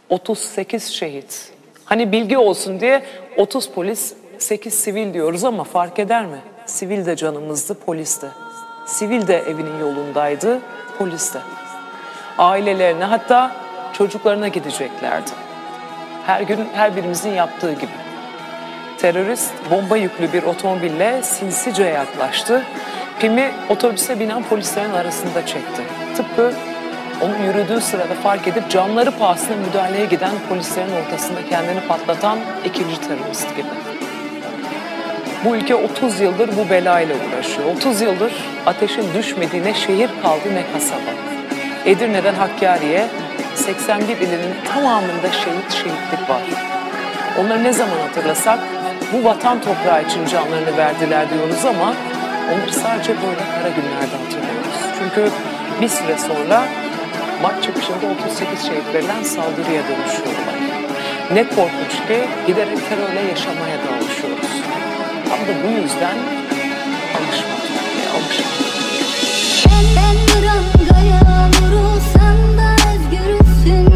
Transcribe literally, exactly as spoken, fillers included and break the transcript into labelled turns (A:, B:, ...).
A: otuz sekiz şehit. Hani bilgi olsun diye otuz polis, sekiz sivil diyoruz ama fark eder mi? Sivil de canımızdı, polis de. Sivil de evinin yolundaydı, polis de. Ailelerine, hatta çocuklarına gideceklerdi. Her gün her birimizin yaptığı gibi. Terörist bomba yüklü bir otomobille sinsice yaklaştı. Pimi otobüse binen polislerin arasında çekti. Tıpkı onun yürüdüğü sırada fark edip canları pahasına müdahaleye giden polislerin ortasında kendini patlatan ikinci terörist gibi. Bu ülke otuz yıldır bu belayla uğraşıyor. otuz yıldır ateşin düşmediği ne şehir kaldı ne kasaba. Edirne'den Hakkari'ye seksen bir ilinin tamamında şehit şehitlik var. Onları ne zaman hatırlasak bu vatan toprağı için canlarını verdiler diyoruz ama onları sadece böyle kara günlerde hatırlıyoruz. Çünkü bir süre sonra maç çıkışında otuz sekiz şehit verilen saldırıya dönüşüyorlar. Ne korkunç ki giderek terörle yaşamaya da alışıyoruz. Tam da bu yüzden alışmak, alışmak.
B: Ben, ben prangaya vurulsam da özgürsün.